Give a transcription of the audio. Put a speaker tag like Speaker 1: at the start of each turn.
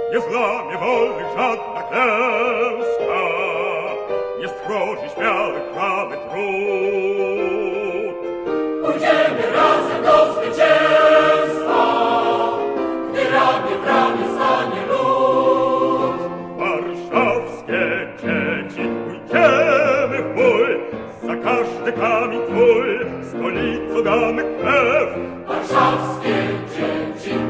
Speaker 1: Nie złamie wolnych żadna klęska, nie strwoży śmiałych prawy trud.
Speaker 2: Pójdziemy razem do zwycięstwa, gdy ramię w ramię stanie lud.
Speaker 1: Warszawskie dzieci, pójdziemy w bój, za każdy kamień twój stolicą damy krew.
Speaker 2: Warszawskie dzieci,